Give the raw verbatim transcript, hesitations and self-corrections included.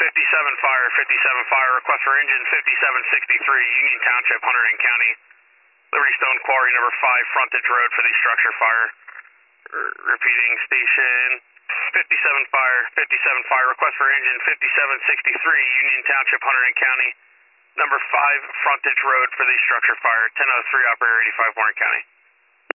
fifty-seven fire, fifty-seven fire, request for engine fifty-seven sixty-three, Union Township, Hunterdon County, Liberty Stone Quarry, number five, frontage road for the structure fire. R repeating, station fifty-seven fire, fifty-seven fire, request for engine fifty-seven sixty-three, Union Township, Hunterdon County, number five, frontage road for the structure fire, ten oh three, operator eighty-five, Warren County.